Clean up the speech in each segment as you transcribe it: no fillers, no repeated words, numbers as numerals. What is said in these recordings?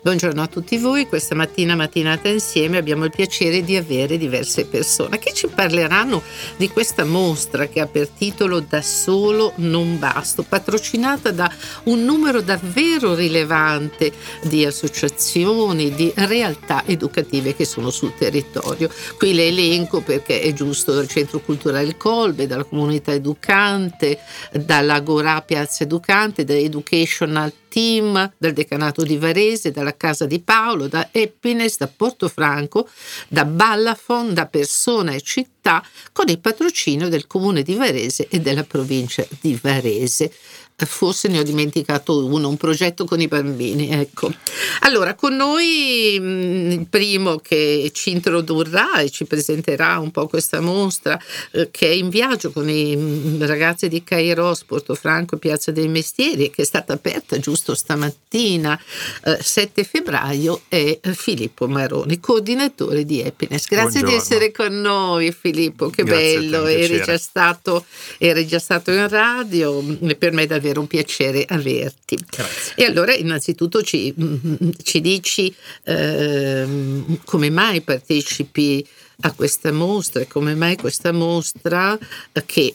Buongiorno a tutti voi, questa mattinata insieme abbiamo il piacere di avere diverse persone che ci parleranno di questa mostra che ha per titolo Da solo non basto, patrocinata da un numero davvero rilevante di associazioni, di realtà educative che sono sul territorio. Qui le elenco perché è giusto: dal Centro Culturale Colbe, dalla Comunità Educante, dall'Agorà Piazza Educante, da Educational Team, dal Decanato di Varese, dalla Casa di Paolo, da Happiness, da Portofranco, da Ballafon, da Persona e Città, con il patrocinio del Comune di Varese e della provincia di Varese. Forse ne ho dimenticato uno, un progetto con i bambini, ecco. Allora, con noi il primo che ci introdurrà e ci presenterà un po' questa mostra, che è in viaggio con i ragazzi di Kairos, Portofranco e Piazza dei Mestieri, che è stata aperta giusto stamattina, 7 febbraio, è Filippo Maroni, coordinatore di Happiness. Grazie Buongiorno. di essere con noi, Filippo, che Grazie a te, bello, un eri già stato in radio, e per me è davvero un piacere averti. Grazie. E allora innanzitutto ci dici come mai partecipi a questa mostra e come mai questa mostra che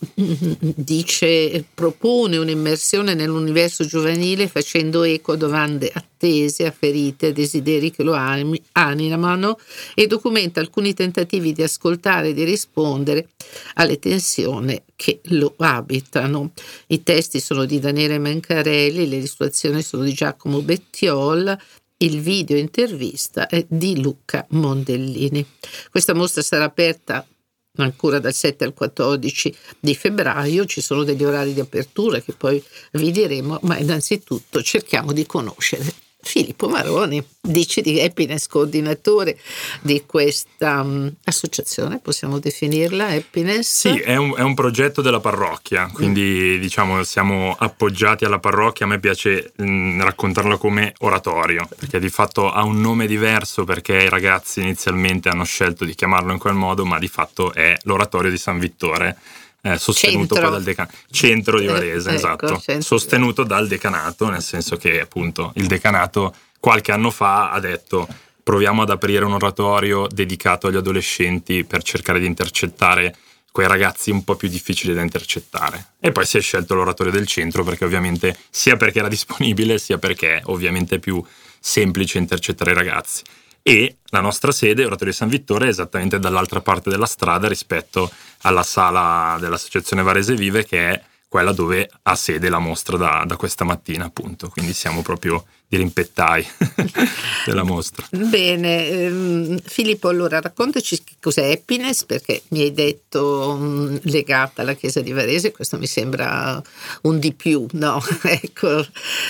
propone un'immersione nell'universo giovanile facendo eco a domande attese, a ferite, a desideri che lo animano, e documenta alcuni tentativi di ascoltare e di rispondere alle tensioni che lo abitano. I testi sono di Daniele Mancarelli, le illustrazioni sono di Giacomo Bettiol, il video intervista è di Luca Mondellini. Questa mostra sarà aperta ancora dal 7 al 14 di febbraio, ci sono degli orari di apertura che poi vi diremo, ma innanzitutto cerchiamo di conoscere Filippo Maroni, dici di Happiness, coordinatore di questa associazione, possiamo definirla Happiness? Sì, è un progetto della parrocchia, quindi diciamo siamo appoggiati alla parrocchia. A me piace raccontarlo come oratorio, perché di fatto ha un nome diverso perché i ragazzi inizialmente hanno scelto di chiamarlo in quel modo, ma di fatto è l'oratorio di San Vittore, sostenuto poi dal decanato, centro di Varese, esatto, sostenuto dal decanato, nel senso che appunto il decanato qualche anno fa ha detto: proviamo ad aprire un oratorio dedicato agli adolescenti per cercare di intercettare quei ragazzi un po' più difficili da intercettare. E poi si è scelto l'oratorio del centro perché ovviamente sia perché era disponibile, sia perché ovviamente è più semplice intercettare i ragazzi. E la nostra sede, Oratorio di San Vittore, è esattamente dall'altra parte della strada rispetto alla sala dell'Associazione Varese Vive, che è quella dove ha sede la mostra da questa mattina, appunto. Quindi siamo proprio di rimpettai della mostra. Bene, Filippo, allora raccontaci che cos'è Happiness, perché mi hai detto legata alla Chiesa di Varese, questo mi sembra un di più, no? Ecco,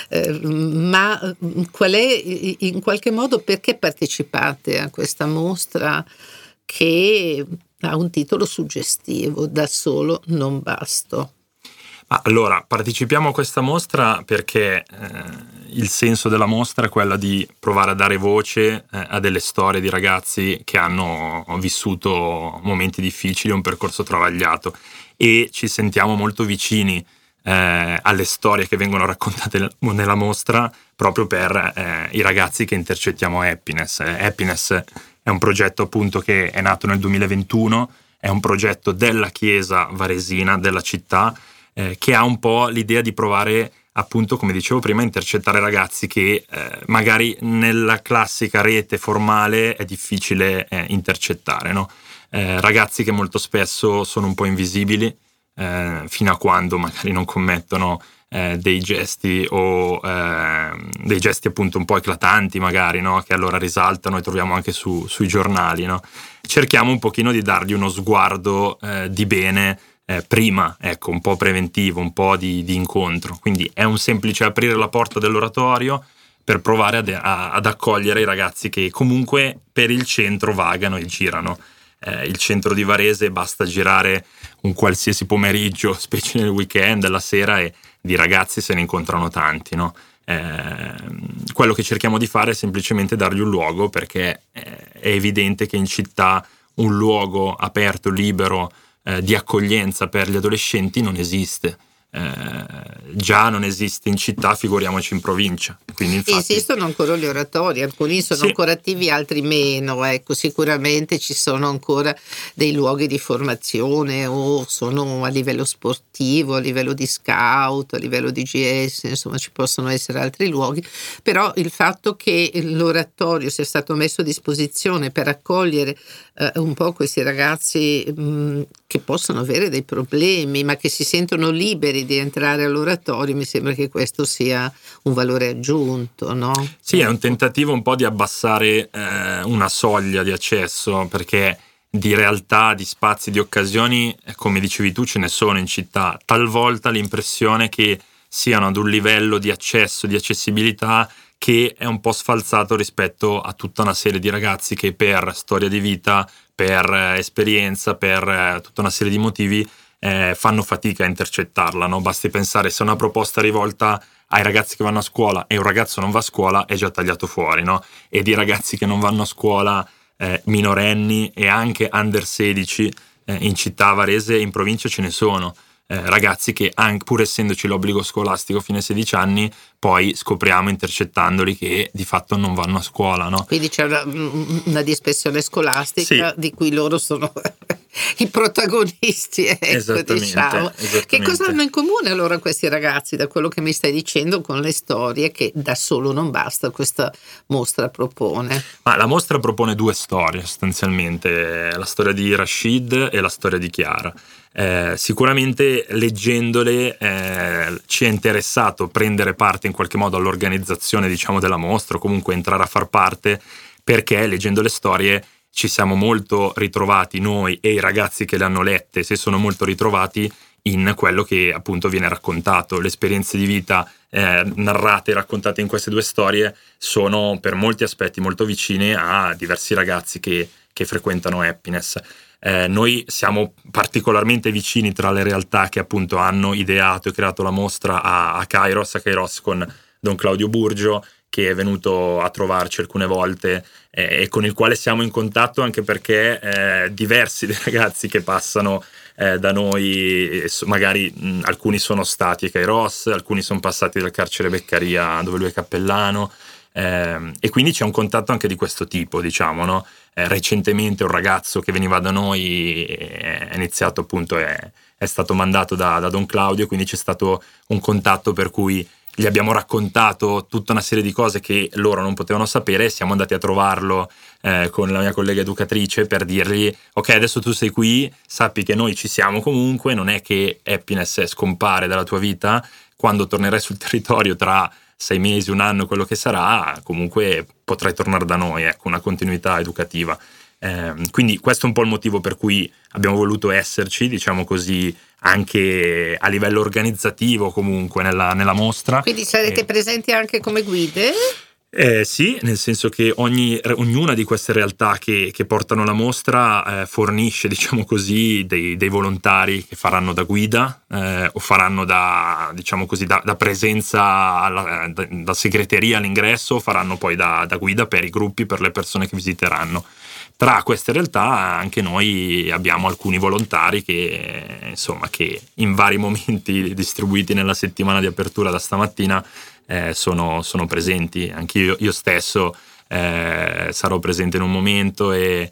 ma qual è, in qualche modo, perché partecipate a questa mostra che ha un titolo suggestivo: Da solo non basto? Allora, partecipiamo a questa mostra perché il senso della mostra è quella di provare a dare voce a delle storie di ragazzi che hanno vissuto momenti difficili, un percorso travagliato, e ci sentiamo molto vicini alle storie che vengono raccontate nella mostra proprio per i ragazzi che intercettiamo a Happiness. Happiness è un progetto appunto che è nato nel 2021, è un progetto della Chiesa varesina, della città, che ha un po' l'idea di provare, appunto, come dicevo prima, a intercettare ragazzi che magari nella classica rete formale è difficile intercettare, no? Ragazzi che molto spesso sono un po' invisibili, fino a quando magari non commettono dei gesti o dei gesti appunto un po' eclatanti magari, no? Che allora risaltano e troviamo anche sui giornali, no? Cerchiamo un pochino di dargli uno sguardo di bene, prima, ecco, un po' preventivo, un po' di incontro. Quindi è un semplice aprire la porta dell'oratorio per provare ad accogliere i ragazzi che comunque per il centro vagano e girano. Il centro di Varese basta girare un qualsiasi pomeriggio, specie nel weekend, la sera, e di ragazzi se ne incontrano tanti, no? Quello che cerchiamo di fare è semplicemente dargli un luogo, perché è evidente che in città un luogo aperto, libero, di accoglienza per gli adolescenti non esiste. già non esiste in città, figuriamoci in provincia. Quindi infatti esistono ancora gli oratori, alcuni sono ancora attivi, altri meno, ecco, sicuramente ci sono ancora dei luoghi di formazione, o sono a livello sportivo, a livello di scout, a livello di GS, insomma ci possono essere altri luoghi, però il fatto che l'oratorio sia stato messo a disposizione per accogliere un po' questi ragazzi che possono avere dei problemi ma che si sentono liberi di entrare all'oratorio, mi sembra che questo sia un valore aggiunto, no? Sì, è un tentativo un po' di abbassare una soglia di accesso, perché di realtà, di spazi, di occasioni, come dicevi tu, ce ne sono in città. Talvolta l'impressione che siano ad un livello di accesso, di accessibilità che è un po' sfalsato rispetto a tutta una serie di ragazzi che per storia di vita, per esperienza, per tutta una serie di motivi fanno fatica a intercettarla, no? Basti pensare, se una proposta è rivolta ai ragazzi che vanno a scuola e un ragazzo non va a scuola, è già tagliato fuori, no? E di ragazzi che non vanno a scuola, minorenni e anche under 16 in città varese e in provincia ce ne sono. Ragazzi che pur essendoci l'obbligo scolastico fino ai 16 anni, poi scopriamo intercettandoli che di fatto non vanno a scuola, no? Quindi c'è una dispersione scolastica, sì, di cui loro sono i protagonisti, ecco, diciamo. Che cosa hanno in comune allora questi ragazzi, da quello che mi stai dicendo, con le storie che da solo non basta questa mostra propone? Ma la mostra propone due storie sostanzialmente, la storia di Rashid e la storia di Chiara. Sicuramente leggendole ci è interessato prendere parte in qualche modo all'organizzazione, diciamo, della mostra, o comunque entrare a far parte, perché leggendo le storie ci siamo molto ritrovati noi, e i ragazzi che le hanno lette si sono molto ritrovati in quello che appunto viene raccontato. Le esperienze di vita narrate e raccontate in queste due storie sono per molti aspetti molto vicine a diversi ragazzi che frequentano Happiness. Noi siamo particolarmente vicini tra le realtà che appunto hanno ideato e creato la mostra a Kairos con Don Claudio Burgio, che è venuto a trovarci alcune volte e con il quale siamo in contatto, anche perché diversi dei ragazzi che passano da noi, magari alcuni sono stati a Kairos, alcuni sono passati dal carcere Beccaria dove lui è cappellano, e quindi c'è un contatto anche di questo tipo, diciamo, no? Recentemente un ragazzo che veniva da noi è iniziato appunto, è stato mandato da Don Claudio, quindi c'è stato un contatto per cui gli abbiamo raccontato tutta una serie di cose che loro non potevano sapere, e siamo andati a trovarlo con la mia collega educatrice per dirgli: ok, adesso tu sei qui, sappi che noi ci siamo comunque, non è che Happiness scompare dalla tua vita, quando tornerai sul territorio tra 6 mesi, un anno, quello che sarà, comunque potrai tornare da noi, ecco, una continuità educativa. Quindi questo è un po' il motivo per cui abbiamo voluto esserci, diciamo così, anche a livello organizzativo comunque nella mostra. Quindi sarete presenti anche come guide? Sì, nel senso che ognuna di queste realtà che portano la mostra fornisce, diciamo così, dei volontari che faranno da guida o faranno da, diciamo così, da presenza da segreteria all'ingresso, faranno poi da guida per i gruppi, per le persone che visiteranno. Tra queste realtà anche noi abbiamo alcuni volontari che, insomma, che in vari momenti distribuiti nella settimana di apertura da stamattina sono presenti. Anche io stesso sarò presente in un momento, e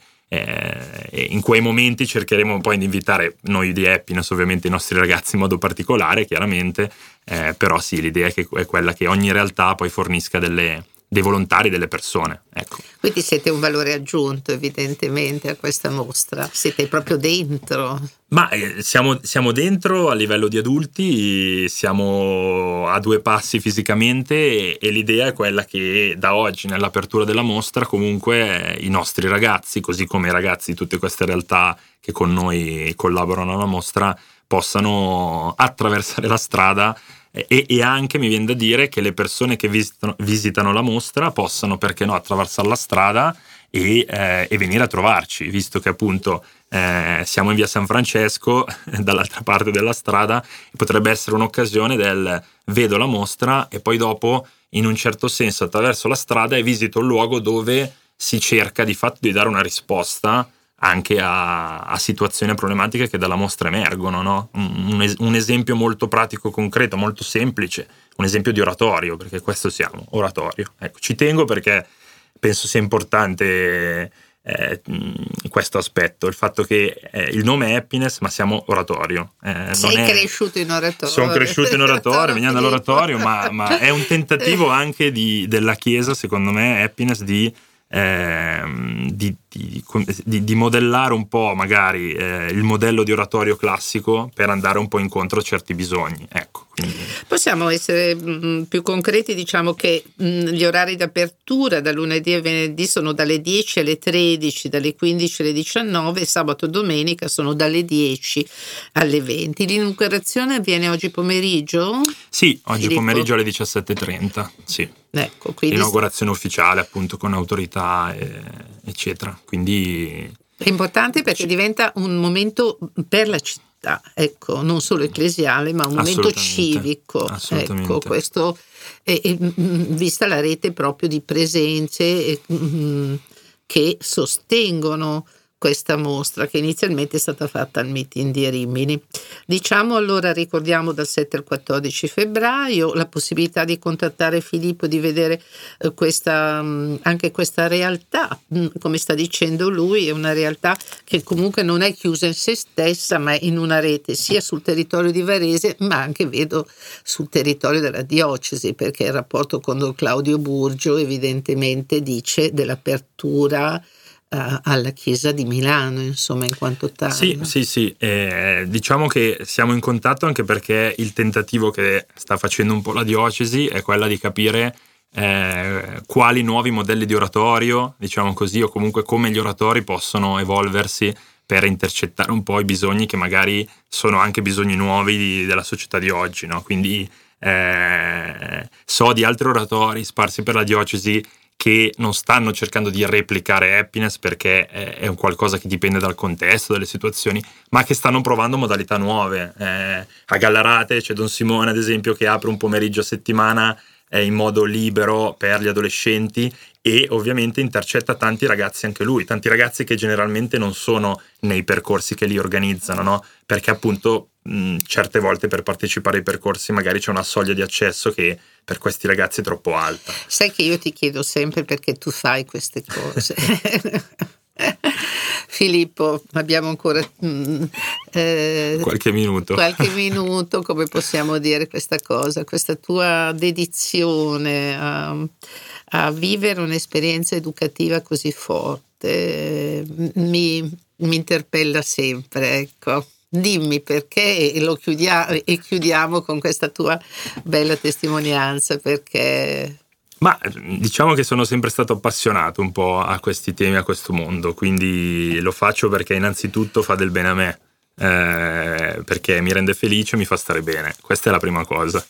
in quei momenti cercheremo poi di invitare, noi di Happiness ovviamente, i nostri ragazzi in modo particolare, chiaramente, però sì, l'idea è quella che ogni realtà poi fornisca dei volontari, delle persone, ecco. Quindi siete un valore aggiunto evidentemente a questa mostra, siete proprio dentro. Ma siamo dentro a livello di adulti, siamo a 2 passi fisicamente, e l'idea è quella che da oggi, nell'apertura della mostra, comunque i nostri ragazzi, così come i ragazzi di tutte queste realtà che con noi collaborano alla mostra, possano attraversare la strada, e anche, mi viene da dire, che le persone che visitano la mostra possano, perché no, attraversare la strada e venire a trovarci, visto che appunto siamo in via San Francesco, dall'altra parte della strada, e potrebbe essere un'occasione del vedo la mostra e poi dopo, in un certo senso, attraverso la strada e visito il luogo dove si cerca di fatto di dare una risposta anche a situazioni e problematiche che dalla mostra emergono, no? Un esempio molto pratico, concreto, molto semplice, un esempio di oratorio, perché questo siamo, oratorio. Ecco, ci tengo perché penso sia importante questo aspetto, il fatto che il nome è Happiness, ma siamo oratorio. Cresciuto in oratorio. Sono cresciuto in oratorio, veniamo dall'oratorio, ma è un tentativo anche della Chiesa, secondo me, Happiness, di modellare un po' magari il modello di oratorio classico per andare un po' incontro a certi bisogni. Ecco, quindi. Possiamo essere più concreti, diciamo che gli orari d'apertura da lunedì e venerdì sono dalle 10 alle 13, dalle 15 alle 19, sabato e domenica sono dalle 10 alle 20. L'inaugurazione avviene oggi pomeriggio? Sì, oggi pomeriggio alle 17:30, sì. Ecco, quindi l'inaugurazione ufficiale appunto con autorità eccetera, quindi è importante perché diventa un momento per la città, ecco, non solo ecclesiale ma un momento civico, ecco, questo vista la rete proprio di presenze che sostengono questa mostra, che inizialmente è stata fatta al meeting di Rimini. Diciamo allora, ricordiamo dal 7 al 14 febbraio la possibilità di contattare Filippo, di vedere anche questa realtà, come sta dicendo lui, è una realtà che comunque non è chiusa in se stessa, ma è in una rete sia sul territorio di Varese, ma anche vedo sul territorio della diocesi, perché il rapporto con Don Claudio Burgio evidentemente dice dell'apertura alla Chiesa di Milano, insomma, in quanto tale. Sì. Diciamo che siamo in contatto anche perché il tentativo che sta facendo un po' la diocesi è quella di capire quali nuovi modelli di oratorio, diciamo così, o comunque come gli oratori possono evolversi per intercettare un po' i bisogni che magari sono anche bisogni nuovi della società di oggi, no? Quindi so di altri oratori sparsi per la diocesi che non stanno cercando di replicare Happiness perché è un qualcosa che dipende dal contesto, dalle situazioni, ma che stanno provando modalità nuove. A Gallarate c'è Don Simone, ad esempio, che apre un pomeriggio a settimana in modo libero per gli adolescenti e ovviamente intercetta tanti ragazzi anche lui, tanti ragazzi che generalmente non sono nei percorsi che li organizzano, no? Perché appunto certe volte per partecipare ai percorsi magari c'è una soglia di accesso che per questi ragazzi è troppo alta. Sai che io ti chiedo sempre perché tu fai queste cose. Filippo, abbiamo ancora qualche minuto, come possiamo dire questa cosa, questa tua dedizione a vivere un'esperienza educativa così forte mi interpella sempre, ecco. Dimmi perché e chiudiamo con questa tua bella testimonianza, perché. Ma diciamo che sono sempre stato appassionato un po' a questi temi, a questo mondo, quindi lo faccio perché innanzitutto fa del bene a me, perché mi rende felice e mi fa stare bene, questa è la prima cosa.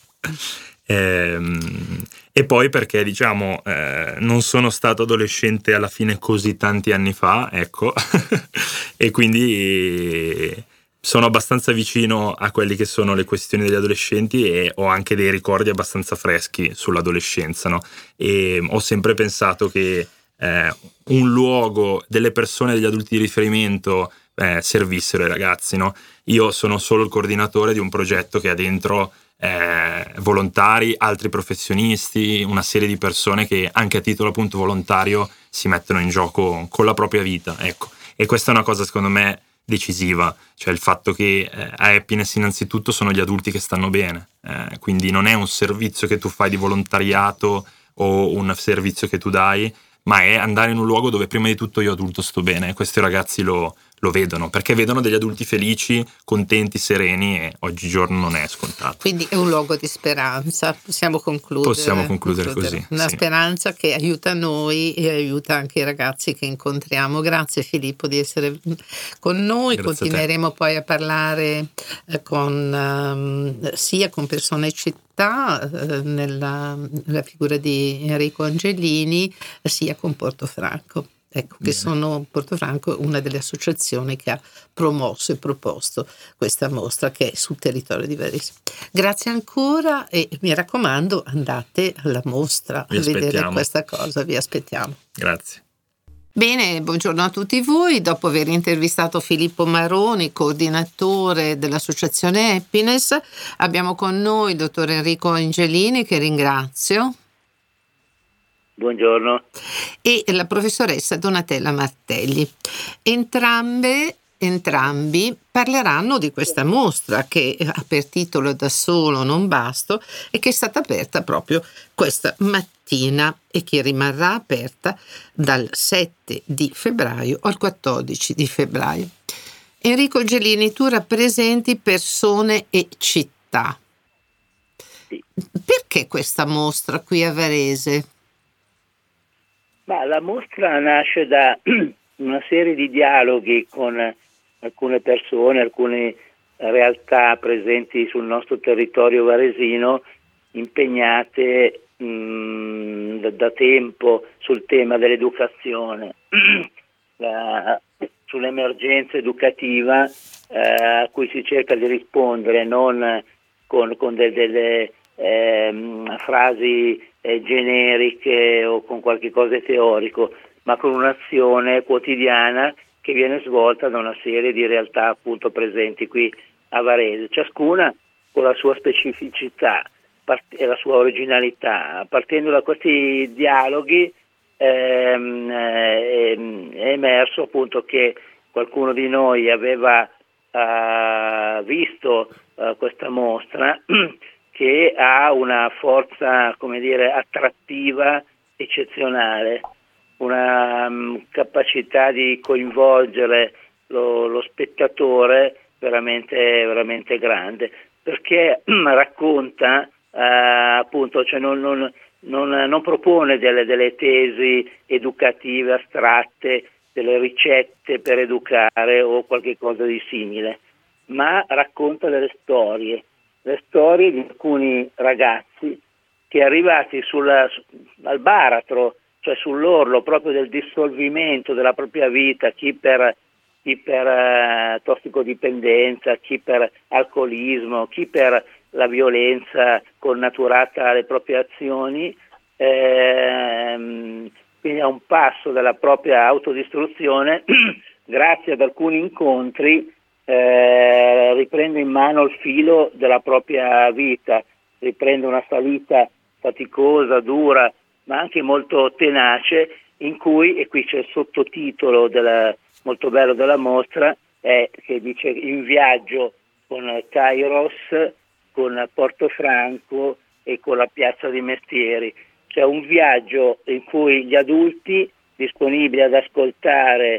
E poi perché diciamo non sono stato adolescente alla fine così tanti anni fa, ecco, e quindi sono abbastanza vicino a quelli che sono le questioni degli adolescenti e ho anche dei ricordi abbastanza freschi sull'adolescenza, no? E ho sempre pensato che un luogo, delle persone, degli adulti di riferimento servissero ai ragazzi, no? Io sono solo il coordinatore di un progetto che ha dentro volontari, altri professionisti, una serie di persone che anche a titolo appunto volontario si mettono in gioco con la propria vita, ecco. E questa è una cosa secondo me decisiva, cioè il fatto che a Happiness innanzitutto sono gli adulti che stanno bene, quindi non è un servizio che tu fai di volontariato o un servizio che tu dai, ma è andare in un luogo dove prima di tutto io adulto sto bene, e questi ragazzi lo vedono, perché vedono degli adulti felici, contenti, sereni, e oggigiorno non è scontato. Quindi è un luogo di speranza, possiamo concludere così. Una sì. speranza che aiuta noi e aiuta anche i ragazzi che incontriamo. Grazie Filippo di essere con noi. Grazie. Continueremo poi a parlare sia con persone e città, nella figura di Enrico Angelini, sia con Portofranco. Ecco, che sono Portofranco, una delle associazioni che ha promosso e proposto questa mostra che è sul territorio di Varese. Grazie ancora e mi raccomando, andate alla mostra a vedere questa cosa, vi aspettiamo. Grazie. Bene, buongiorno a tutti voi. Dopo aver intervistato Filippo Maroni, coordinatore dell'associazione Happiness, abbiamo con noi il dottor Enrico Angelini, che ringrazio, Buongiorno. e la professoressa Donatella Martelli. Entrambi parleranno di questa mostra che ha per titolo Da solo non basto e che è stata aperta proprio questa mattina e che rimarrà aperta dal 7 di febbraio al 14 di febbraio. Enrico Angelini, tu rappresenti persone e città. Sì. Perché questa mostra qui a Varese? Ma la mostra nasce da una serie di dialoghi con alcune persone, alcune realtà presenti sul nostro territorio varesino, impegnate da tempo sul tema dell'educazione, sull'emergenza educativa a cui si cerca di rispondere non con delle frasi generiche o con qualche cosa teorico, ma con un'azione quotidiana che viene svolta da una serie di realtà appunto presenti qui a Varese, ciascuna con la sua specificità e la sua originalità. Partendo da questi dialoghi è emerso appunto che qualcuno di noi aveva visto questa mostra che ha una forza, come dire, attrattiva eccezionale, una capacità di coinvolgere lo spettatore veramente grande, perché racconta appunto, cioè non propone delle tesi educative astratte, delle ricette per educare o qualche cosa di simile, ma racconta delle storie di alcuni ragazzi che arrivati al baratro, cioè sull'orlo proprio del dissolvimento della propria vita, chi per tossicodipendenza, chi per alcolismo, chi per la violenza connaturata alle proprie azioni, quindi a un passo dalla propria autodistruzione, grazie ad alcuni incontri riprende in mano il filo della propria vita, riprende una salita faticosa, dura, ma anche molto tenace, in cui, e qui c'è il sottotitolo molto bello della mostra, che dice in viaggio con Kairos, con Portofranco e con la Piazza dei Mestieri. Cioè un viaggio in cui gli adulti disponibili ad ascoltare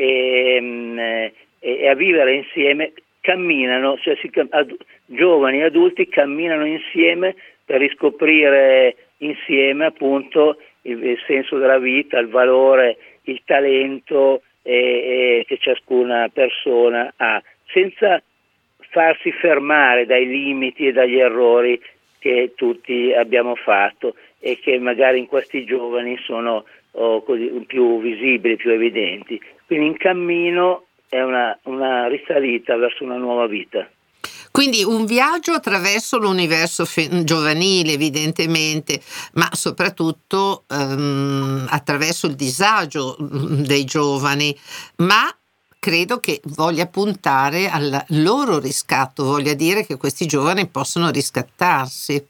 e a vivere insieme camminano, cioè giovani e adulti camminano insieme per riscoprire insieme appunto il senso della vita, il valore, il talento che ciascuna persona ha, senza farsi fermare dai limiti e dagli errori che tutti abbiamo fatto e che magari in questi giovani sono così, più visibili, più evidenti. Quindi in cammino è una risalita verso una nuova vita. Quindi un viaggio attraverso l'universo giovanile, evidentemente, ma soprattutto attraverso il disagio dei giovani, ma credo che voglia puntare al loro riscatto, voglia dire che questi giovani possono riscattarsi.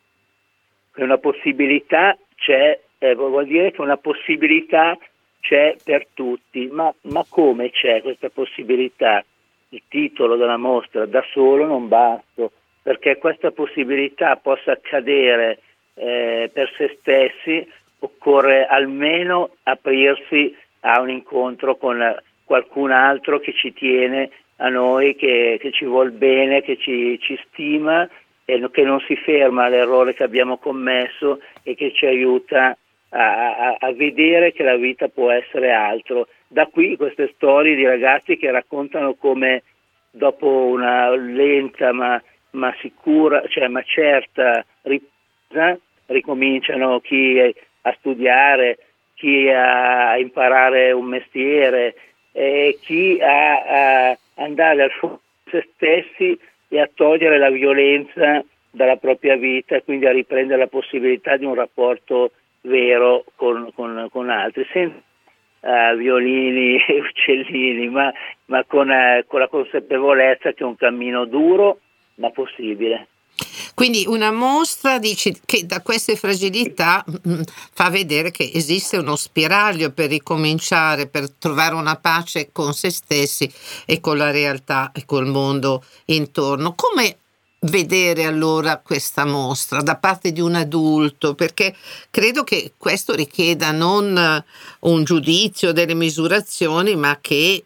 Una possibilità c'è, vuol dire che una possibilità c'è per tutti, ma come c'è questa possibilità? Il titolo della mostra, Da solo non basto, perché questa possibilità possa accadere per se stessi occorre almeno aprirsi a un incontro con qualcun altro che ci tiene a noi, che ci vuol bene, che ci stima e che non si ferma all'errore che abbiamo commesso e che ci aiuta a vedere che la vita può essere altro. Da qui queste storie di ragazzi che raccontano come dopo una lenta ma sicura, cioè ma certa ripresa, ricominciano chi a studiare, chi a imparare un mestiere, chi a andare al fondo di se stessi e a togliere la violenza dalla propria vita e quindi a riprendere la possibilità di un rapporto vero con altri, senza violini e uccellini, ma con la consapevolezza che è un cammino duro ma possibile. Quindi una mostra, dici, che da queste fragilità fa vedere che esiste uno spiraglio per ricominciare, per trovare una pace con se stessi e con la realtà e col mondo intorno. Come vedere allora questa mostra da parte di un adulto? Perché credo che questo richieda non un giudizio, delle misurazioni, ma che,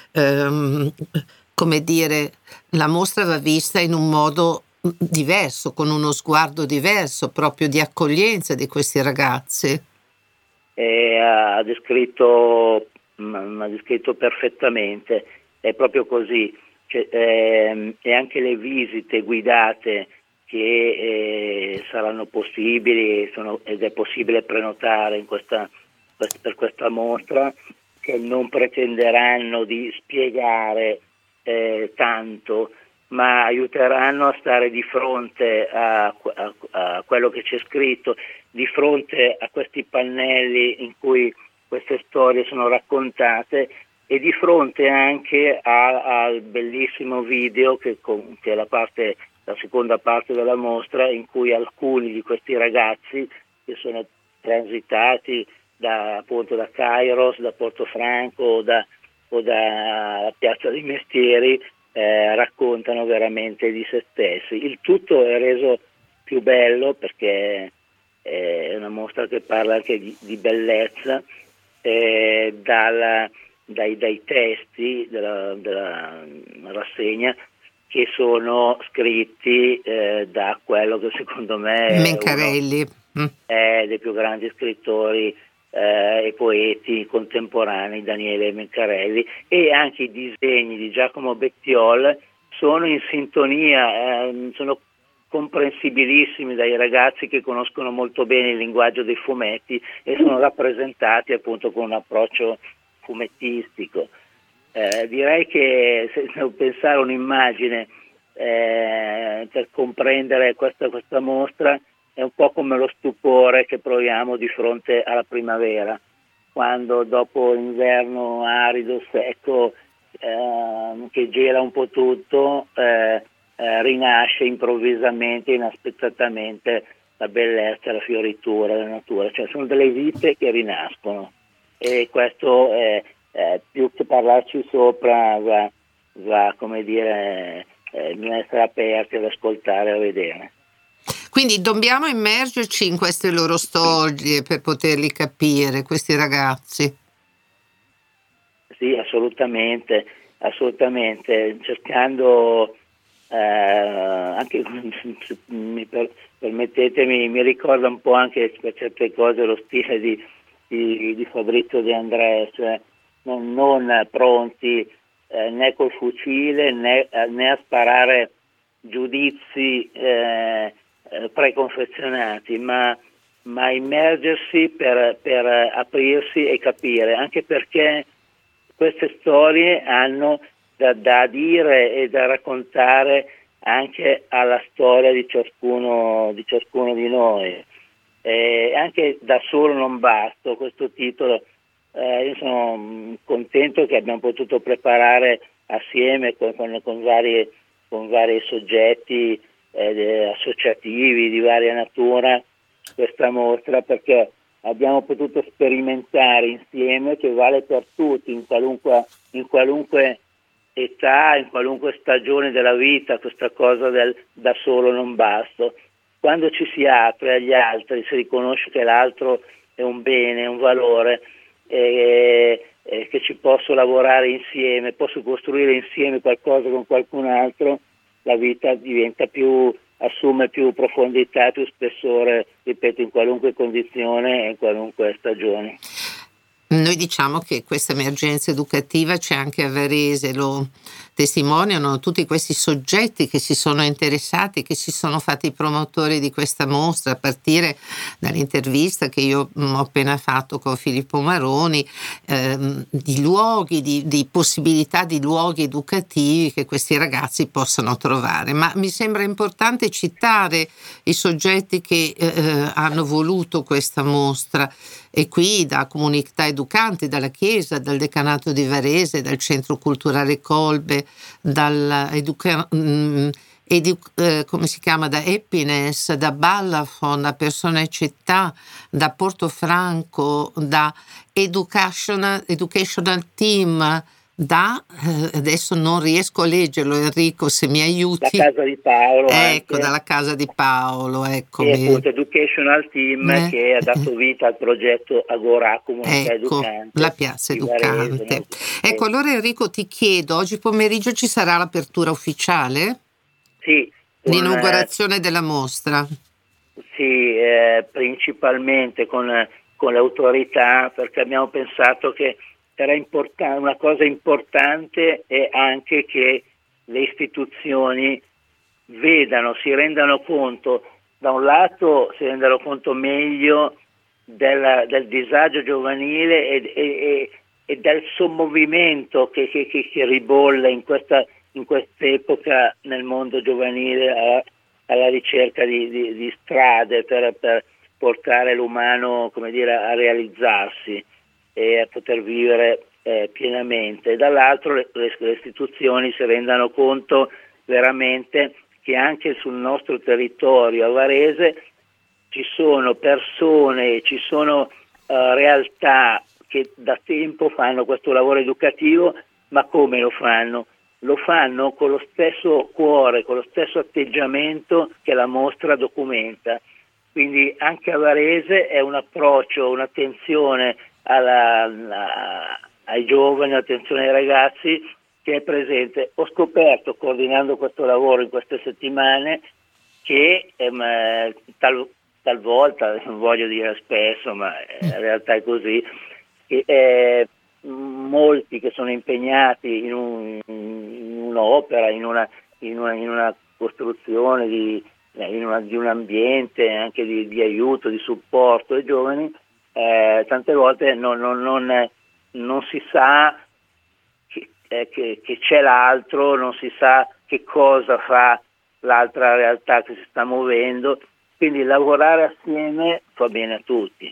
come dire, la mostra va vista in un modo diverso, con uno sguardo diverso, proprio di accoglienza di questi ragazzi. Ha descritto perfettamente, è proprio così. E anche le visite guidate che saranno possibili ed è possibile prenotare per questa mostra, che non pretenderanno di spiegare tanto, ma aiuteranno a stare di fronte a quello che c'è scritto, di fronte a questi pannelli in cui queste storie sono raccontate, e di fronte anche al bellissimo video che è la seconda parte della mostra, in cui alcuni di questi ragazzi che sono transitati appunto da Kairos, da Portofranco o da Piazza dei Mestieri, raccontano veramente di se stessi. Il tutto è reso più bello perché è una mostra che parla anche di bellezza, dai testi della rassegna, che sono scritti da quello che secondo me Mencarelli è dei più grandi scrittori e poeti contemporanei, Daniele Mencarelli, e anche i disegni di Giacomo Bettiol sono in sintonia, sono comprensibilissimi dai ragazzi che conoscono molto bene il linguaggio dei fumetti e sono rappresentati appunto con un approccio fumettistico. Direi che se devo pensare un'immagine per comprendere questa mostra, è un po' come lo stupore che proviamo di fronte alla primavera, quando dopo l'inverno arido, secco, che gela un po' tutto, rinasce improvvisamente, inaspettatamente la bellezza, la fioritura della natura. Cioè sono delle vite che rinascono, e questo più che parlarci sopra va come dire, bisogna essere aperti ad ascoltare e a vedere. Quindi dobbiamo immergerci in queste loro storie per poterli capire, questi ragazzi. Sì, assolutamente, cercando anche, se permettetemi, mi ricorda un po' anche per certe cose lo stile di Fabrizio De André, cioè non pronti né col fucile né a sparare giudizi preconfezionati, ma immergersi per aprirsi e capire, anche perché queste storie hanno da dire e da raccontare anche alla storia di ciascuno di noi. Anche Da solo non basto, questo titolo, io sono contento che abbiamo potuto preparare assieme con vari soggetti associativi di varia natura questa mostra, perché abbiamo potuto sperimentare insieme, che vale per tutti, in qualunque età, in qualunque stagione della vita, questa cosa del da solo non basto. Quando ci si apre agli altri, si riconosce che l'altro è un bene, è un valore, che ci posso lavorare insieme, posso costruire insieme qualcosa con qualcun altro, la vita assume più profondità, più spessore, ripeto, in qualunque condizione e in qualunque stagione. Noi diciamo che questa emergenza educativa c'è anche a Varese, lo testimoniano tutti questi soggetti che si sono interessati, che si sono fatti promotori di questa mostra, a partire dall'intervista che io ho appena fatto con Filippo Maroni, di luoghi, di possibilità di luoghi educativi che questi ragazzi possano trovare. Ma mi sembra importante citare i soggetti che hanno voluto questa mostra, e qui da comunità educanti, dalla Chiesa, dal Decanato di Varese, dal Centro Culturale Colbe, come si chiama, da Happiness, da Ballafon, da Persone Città, da Portofranco, da Educational Team, adesso non riesco a leggerlo, Enrico, se mi aiuti. La Casa di Paolo. Ecco, dalla Casa di Paolo, eccomi. E appunto Educational Team che ha dato vita al progetto Agora Comunità Educante. La Piazza Educante. Varese, no? Ecco, allora Enrico ti chiedo, oggi pomeriggio ci sarà l'apertura ufficiale? Sì. L'inaugurazione della mostra? Sì, principalmente con le autorità, perché abbiamo pensato che era una cosa importante è anche che le istituzioni si rendano conto, da un lato si rendano conto meglio del disagio giovanile e del sommovimento che ribolle in quest'epoca nel mondo giovanile alla ricerca di strade per portare l'umano, come dire, a realizzarsi e a poter vivere pienamente. E dall'altro le istituzioni si rendano conto veramente che anche sul nostro territorio a Varese ci sono persone, ci sono realtà che da tempo fanno questo lavoro educativo, ma come lo fanno? Lo fanno con lo stesso cuore, con lo stesso atteggiamento che la mostra documenta. Quindi anche a Varese è un approccio, un'attenzione ai giovani, attenzione ai ragazzi che è presente. Ho scoperto, coordinando questo lavoro in queste settimane, che talvolta, non voglio dire spesso, ma in realtà è così, che molti che sono impegnati in un'opera, in una costruzione di un ambiente anche di aiuto, di supporto ai giovani, tante volte non si sa che c'è l'altro, non si sa che cosa fa l'altra realtà che si sta muovendo, quindi lavorare assieme fa bene a tutti.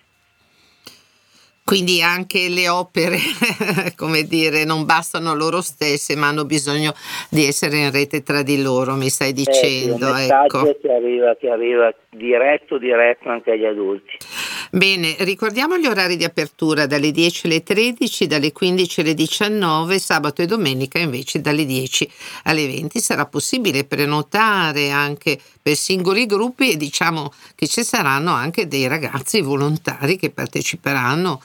Quindi anche le opere, come dire, non bastano loro stesse, ma hanno bisogno di essere in rete tra di loro, mi stai dicendo. Sì, un messaggio che arriva diretto anche agli adulti. Bene, ricordiamo gli orari di apertura: dalle 10 alle 13, dalle 15 alle 19, sabato e domenica invece dalle 10 alle 20. Sarà possibile prenotare anche per singoli gruppi e diciamo che ci saranno anche dei ragazzi volontari che parteciperanno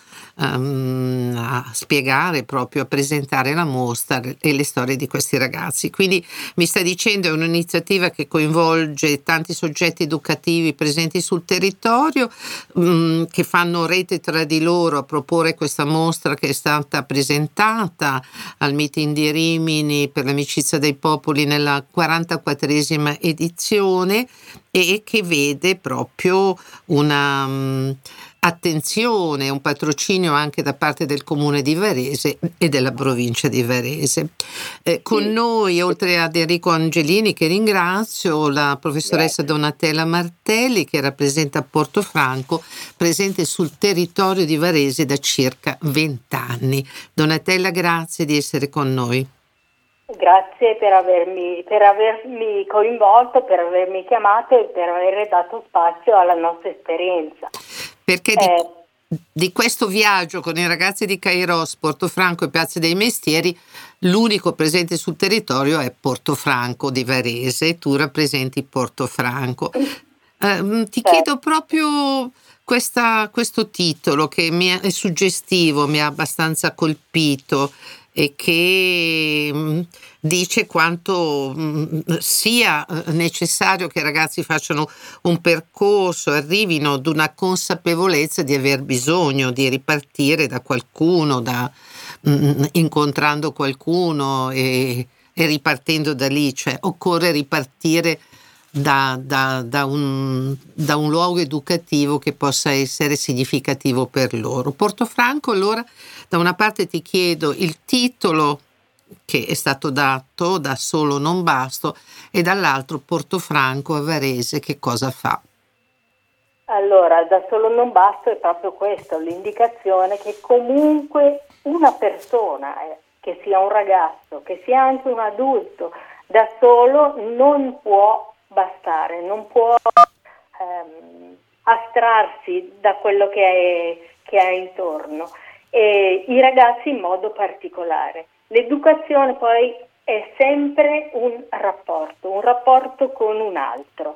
a spiegare, proprio a presentare la mostra e le storie di questi ragazzi. Quindi mi sta dicendo è un'iniziativa che coinvolge tanti soggetti educativi presenti sul territorio, che fanno rete tra di loro a proporre questa mostra che è stata presentata al meeting di Rimini per l'amicizia dei popoli nella 44esima edizione e che vede proprio una attenzione, un patrocinio anche da parte del Comune di Varese e della provincia di Varese. Con noi, oltre ad Enrico Angelini, che ringrazio, la professoressa Donatella Martelli, che rappresenta Portofranco, presente sul territorio di Varese da circa 20 anni. Donatella, grazie di essere con noi. Grazie per avermi coinvolto, per avermi chiamato e per aver dato spazio alla nostra esperienza. Perché di questo viaggio con i ragazzi di Kairos, Portofranco e Piazza dei Mestieri, l'unico presente sul territorio è Portofranco di Varese. Tu rappresenti Portofranco. Ti chiedo proprio questo titolo che è suggestivo, mi ha abbastanza colpito, e che dice quanto sia necessario che i ragazzi facciano un percorso, arrivino ad una consapevolezza di aver bisogno di ripartire da qualcuno, incontrando qualcuno e e ripartendo da lì, cioè occorre ripartire da un luogo educativo che possa essere significativo per loro. Portofranco, allora, da una parte ti chiedo il titolo che è stato dato, Da solo non basto, e dall'altro Portofranco a Varese che cosa fa? Allora, Da solo non basto è proprio questo, l'indicazione che comunque una persona, che sia un ragazzo, che sia anche un adulto, da solo non può bastare, non può astrarsi da quello che ha intorno, e i ragazzi in modo particolare. L'educazione poi è sempre un rapporto con un altro.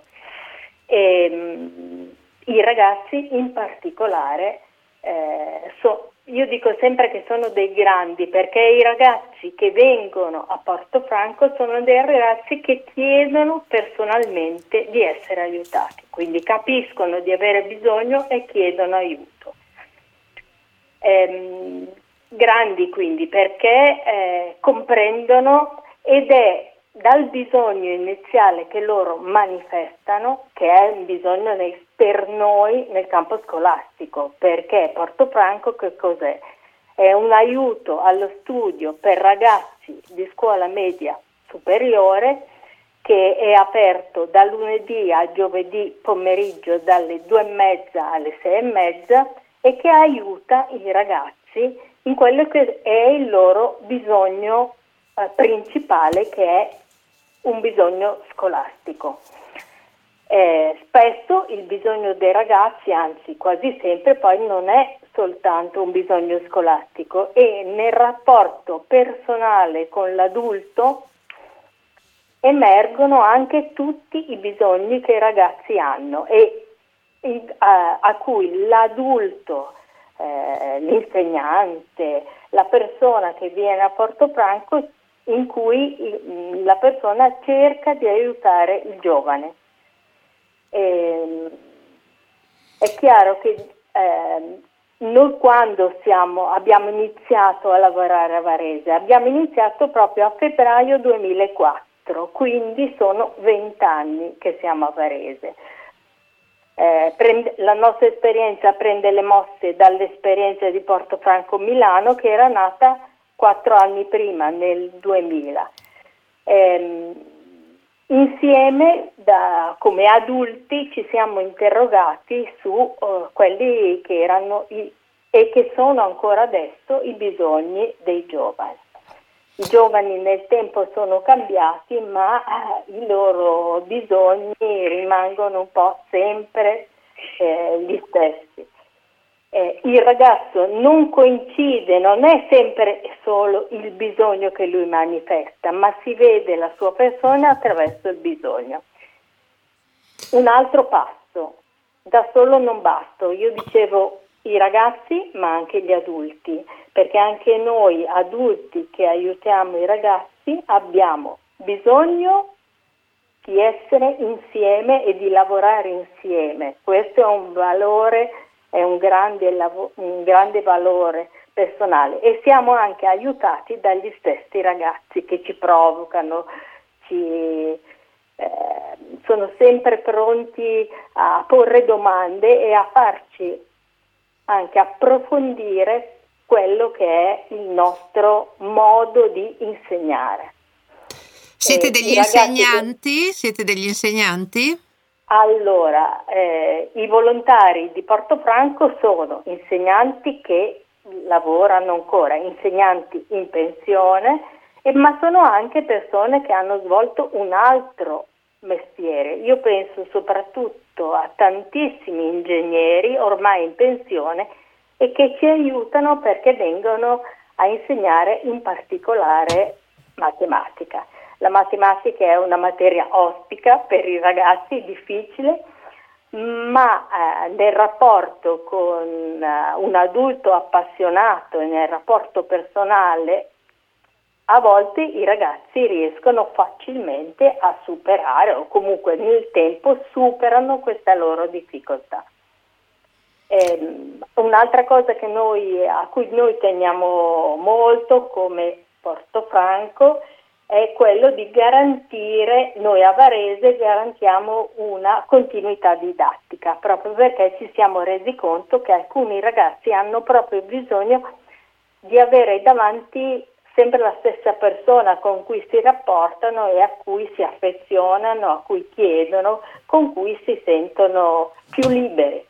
I ragazzi in particolare, io dico sempre che sono dei grandi, perché i ragazzi che vengono a Portofranco sono dei ragazzi che chiedono personalmente di essere aiutati, quindi capiscono di avere bisogno e chiedono aiuto. Grandi quindi perché comprendono, ed è dal bisogno iniziale che loro manifestano, che è un bisogno per noi nel campo scolastico, perché Portofranco che cos'è? È un aiuto allo studio per ragazzi di scuola media superiore, che è aperto da lunedì a giovedì pomeriggio dalle 2:30 alle 6:30 e che aiuta i ragazzi in quello che è il loro bisogno principale, che è un bisogno scolastico. Spesso il bisogno dei ragazzi, anzi quasi sempre, poi non è soltanto un bisogno scolastico, e nel rapporto personale con l'adulto emergono anche tutti i bisogni che i ragazzi hanno e a cui l'adulto, l'insegnante, la persona che viene a Portofranco, in cui la persona cerca di aiutare il giovane. È chiaro che noi quando abbiamo iniziato a lavorare a Varese, abbiamo iniziato proprio a febbraio 2004, quindi sono 20 anni che siamo a Varese. La nostra esperienza prende le mosse dall'esperienza di Portofranco Milano, che era nata 4 anni prima, nel 2000. Insieme, come adulti, ci siamo interrogati su quelli che erano e che sono ancora adesso i bisogni dei giovani. I giovani nel tempo sono cambiati, ma i loro bisogni rimangono un po' sempre gli stessi. Il ragazzo non coincide, non è sempre solo il bisogno che lui manifesta, ma si vede la sua persona attraverso il bisogno. Un altro passo, da solo non basta. Io dicevo i ragazzi, ma anche gli adulti, perché anche noi adulti che aiutiamo i ragazzi abbiamo bisogno di essere insieme e di lavorare insieme. Questo è un valore, è un grande valore personale, e siamo anche aiutati dagli stessi ragazzi che ci provocano, sono sempre pronti a porre domande e a farci anche approfondire quello che è il nostro modo di insegnare. Siete degli insegnanti? Siete degli insegnanti? Allora, i volontari di Portofranco sono insegnanti che lavorano ancora, insegnanti in pensione, ma sono anche persone che hanno svolto un altro mestiere. Io penso soprattutto a tantissimi ingegneri ormai in pensione e che ci aiutano perché vengono a insegnare in particolare matematica. La matematica è una materia ostica per i ragazzi, difficile, ma nel rapporto con un adulto appassionato e nel rapporto personale, a volte i ragazzi riescono facilmente a superare, o comunque nel tempo superano questa loro difficoltà. Un'altra cosa a cui noi teniamo molto come Portofranco è quello di garantire, noi a Varese garantiamo una continuità didattica, proprio perché ci siamo resi conto che alcuni ragazzi hanno proprio bisogno di avere davanti sempre la stessa persona con cui si rapportano e a cui si affezionano, a cui chiedono, con cui si sentono più liberi.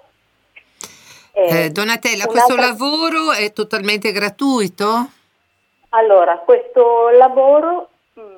Donatella, questo lavoro è totalmente gratuito? Allora, questo lavoro,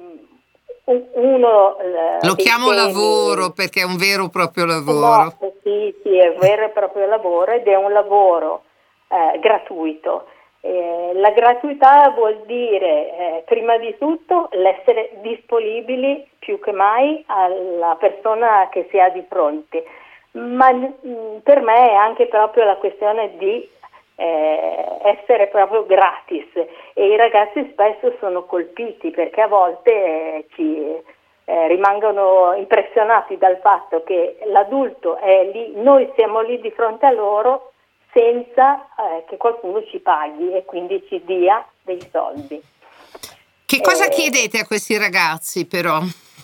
Lo chiamo lavoro perché è un vero e proprio lavoro. No, sì, è un vero e proprio lavoro ed è un lavoro gratuito. La gratuità vuol dire, prima di tutto, l'essere disponibili più che mai alla persona che si ha di fronte, ma per me è anche proprio la questione di essere proprio gratis, e i ragazzi spesso sono colpiti perché a volte rimangono impressionati dal fatto che l'adulto è lì, noi siamo lì di fronte a loro senza che qualcuno ci paghi e quindi ci dia dei soldi. Che cosa chiedete a questi ragazzi però?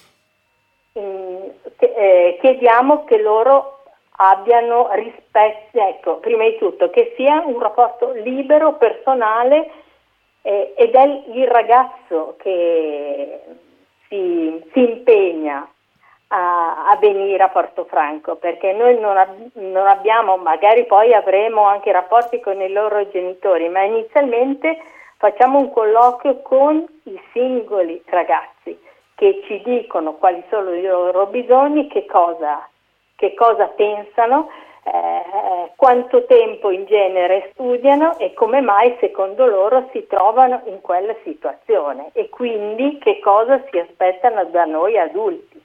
Chiediamo che loro abbiano rispetto, ecco, prima di tutto che sia un rapporto libero, personale, ed è il ragazzo che si impegna a venire a Portofranco, perché noi non abbiamo, magari poi avremo anche rapporti con i loro genitori, ma inizialmente facciamo un colloquio con i singoli ragazzi che ci dicono quali sono i loro bisogni, che cosa pensano, quanto tempo in genere studiano e come mai secondo loro si trovano in quella situazione e quindi che cosa si aspettano da noi adulti.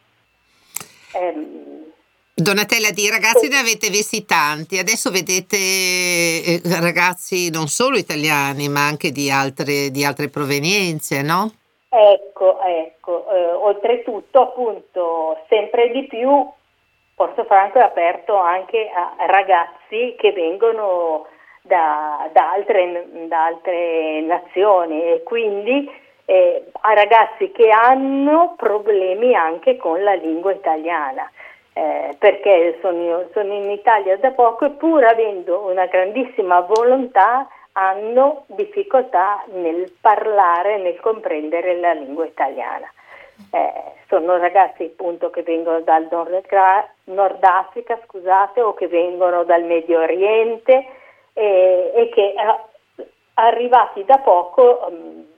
Donatella, di ragazzi ne avete visti tanti, adesso vedete ragazzi non solo italiani ma anche di altre provenienze, no? Ecco, oltretutto appunto sempre di più Portofranco è aperto anche a ragazzi che vengono da altre nazioni e quindi a ragazzi che hanno problemi anche con la lingua italiana, perché sono in Italia da poco e pur avendo una grandissima volontà hanno difficoltà nel parlare, nel comprendere la lingua italiana. Sono ragazzi appunto che vengono dal Nord Africa, o che vengono dal Medio Oriente e che arrivati da poco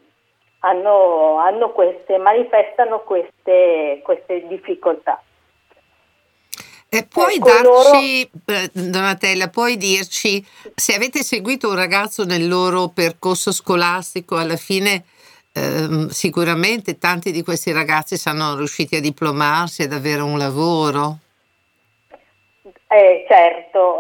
manifestano queste difficoltà. E puoi darci, Donatella, puoi dirci se avete seguito un ragazzo nel loro percorso scolastico, alla fine sicuramente tanti di questi ragazzi sono riusciti a diplomarsi, ad avere un lavoro. Certo,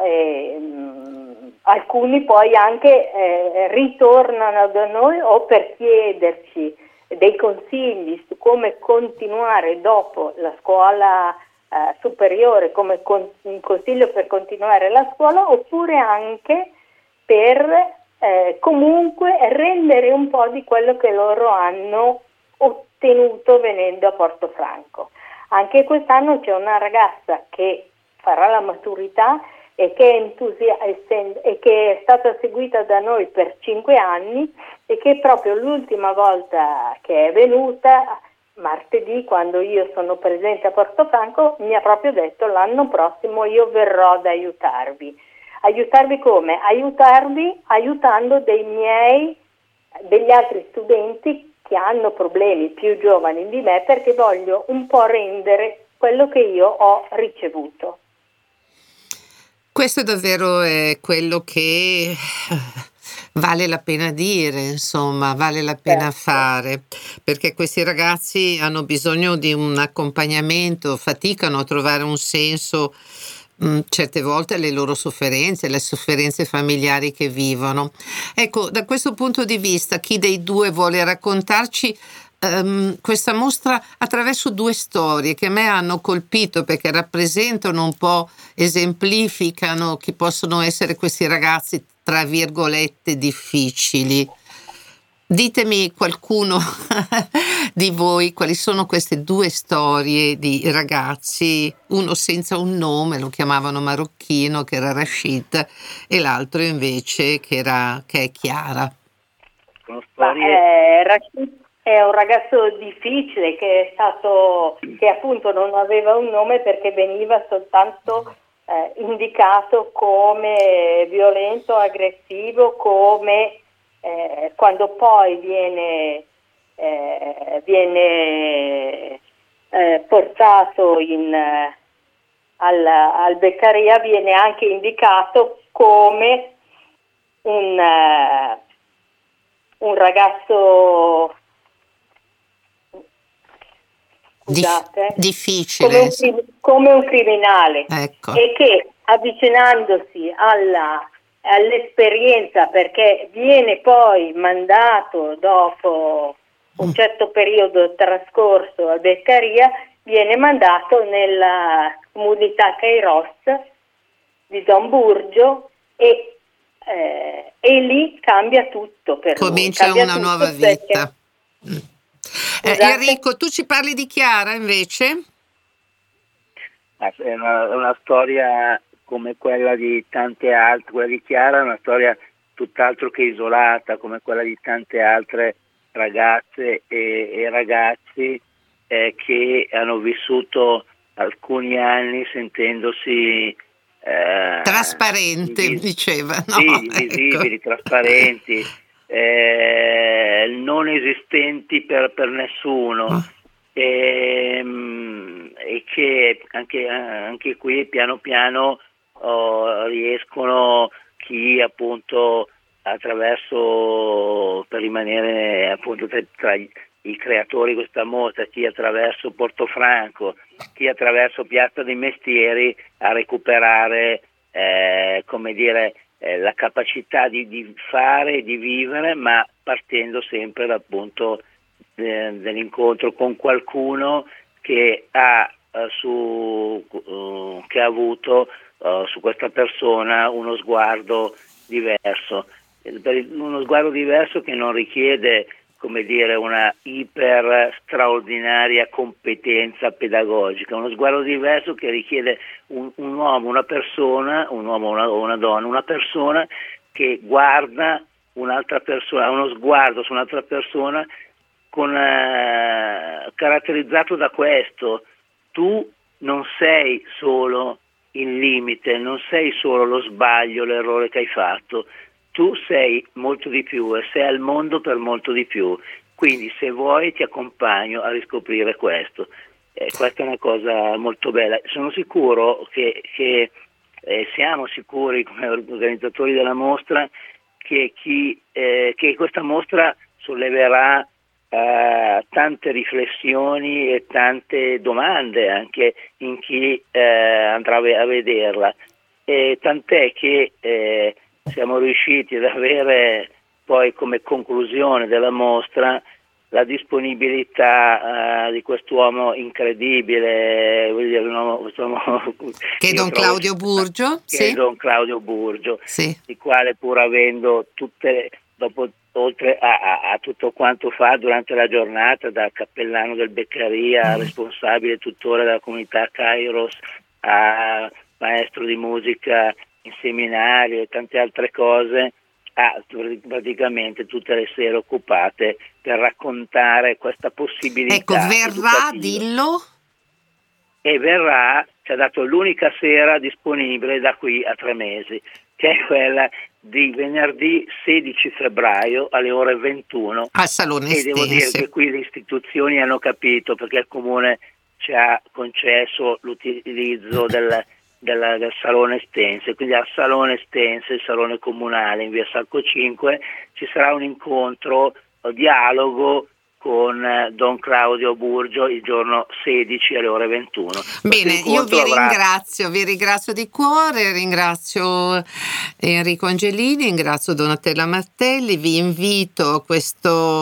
alcuni poi anche ritornano da noi o per chiederci dei consigli su come continuare dopo la scuola superiore, come un consiglio per continuare la scuola, oppure anche per comunque rendere un po' di quello che loro hanno ottenuto venendo a Portofranco. Anche quest'anno c'è una ragazza che farà la maturità e che è stata seguita da noi per 5 anni e che proprio l'ultima volta che è venuta, martedì, quando io sono presente a Portofranco, mi ha proprio detto: l'anno prossimo io verrò ad aiutarvi. Aiutarvi come? Aiutarvi aiutando degli altri studenti che hanno problemi più giovani di me, perché voglio un po' rendere quello che io ho ricevuto. Questo davvero è quello che vale la pena dire, insomma, vale la pena fare, perché questi ragazzi hanno bisogno di un accompagnamento, faticano a trovare un senso certe volte alle loro sofferenze, le sofferenze familiari che vivono. Ecco, da questo punto di vista, chi dei due vuole raccontarci questa mostra attraverso 2 storie che a me hanno colpito, perché rappresentano un po', esemplificano chi possono essere questi ragazzi tra virgolette difficili. Ditemi qualcuno di voi quali sono queste due storie di ragazzi, uno senza un nome, lo chiamavano Marocchino, che era Rashid, e l'altro invece che è Chiara. Sono storie... Rashid è un ragazzo difficile che appunto non aveva un nome perché veniva soltanto indicato come violento, aggressivo, come quando poi viene portato al Beccaria, viene anche indicato come un ragazzo difficile, come un criminale, ecco. E che avvicinandosi all'esperienza, perché viene poi mandato dopo un certo periodo trascorso al Beccaria, viene mandato nella comunità Kairos di Don Burgio e lì cambia tutto per comincia lui. Una nuova vita. Enrico, tu ci parli di Chiara invece? È una storia come quella di tante altre, quella di Chiara è una storia tutt'altro che isolata, come quella di tante altre ragazze e ragazzi che hanno vissuto alcuni anni sentendosi trasparenti, diceva, no? Sì, invisibili, ecco. Trasparenti, non esistenti per nessuno. E che anche qui piano piano riescono, chi appunto attraverso, per rimanere appunto tra i creatori di questa mostra, chi attraverso Portofranco, chi attraverso Piazza dei Mestieri, a recuperare la capacità di fare e di vivere, ma partendo sempre appunto dell'incontro con qualcuno che ha avuto su questa persona uno sguardo diverso che non richiede, come dire, una iper straordinaria competenza pedagogica, uno sguardo diverso che richiede un uomo, una persona, un uomo o una donna, una persona che guarda un'altra persona, ha uno sguardo su un'altra persona caratterizzato da questo: tu non sei solo il limite, non sei solo lo sbaglio, l'errore che hai fatto, tu sei molto di più e sei al mondo per molto di più, quindi se vuoi ti accompagno a riscoprire questo. Questa è una cosa molto bella. Sono sicuro che siamo sicuri come organizzatori della mostra che questa mostra solleverà tante riflessioni e tante domande anche in chi andrà a vederla, e tant'è che siamo riusciti ad avere poi come conclusione della mostra la disponibilità di quest'uomo incredibile, che è Don Claudio Burgio, che è Don Claudio Burgio, sì. Il quale, pur avendo oltre a tutto quanto fa durante la giornata, da cappellano del Beccaria, responsabile tuttora della comunità Kairos, a maestro di musica in seminario e tante altre cose, ha praticamente tutte le sere occupate per raccontare questa possibilità. Ecco, verrà, educativa. dillo. E verrà, ci ha dato l'unica sera disponibile da qui a 3 mesi, che è quella di venerdì 16 febbraio alle ore 21 al Salone Stense. E devo dire che qui le istituzioni hanno capito, perché il Comune ci ha concesso l'utilizzo del Salone Stense, quindi al Salone Stense, il Salone Comunale in via Salco 5, ci sarà un incontro, dialogo con Don Claudio Burgio il giorno 16 alle ore 21. Bene, io vi ringrazio di cuore, ringrazio Enrico Angelini, ringrazio Donatella Martelli, vi invito a questo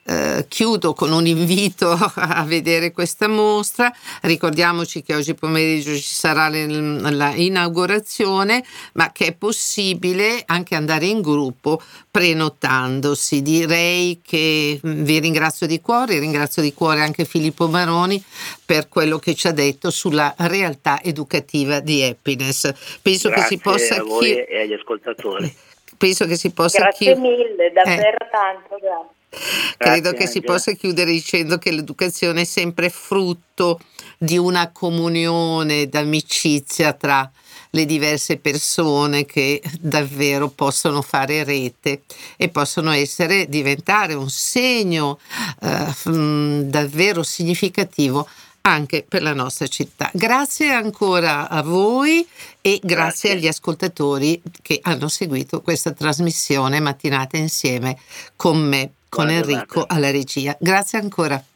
chiudo con un invito a vedere questa mostra. Ricordiamoci che oggi pomeriggio ci sarà la inaugurazione, ma che è possibile anche andare in gruppo prenotandosi. Direi che vi ringrazio di cuore anche Filippo Maroni per quello che ci ha detto sulla realtà educativa di Happiness. Penso Grazie che si possa a voi e agli ascoltatori. Penso che si possa Grazie mille, davvero tanto, grazie. Credo Grazie, che si Angela. possa chiudere dicendo che l'educazione è sempre frutto di una comunione d'amicizia tra le diverse persone che davvero possono fare rete e possono diventare un segno davvero significativo anche per la nostra città. Grazie ancora a voi e grazie agli ascoltatori che hanno seguito questa trasmissione Mattinate Insieme con me, con Buona Enrico giornata. alla regia. Grazie ancora.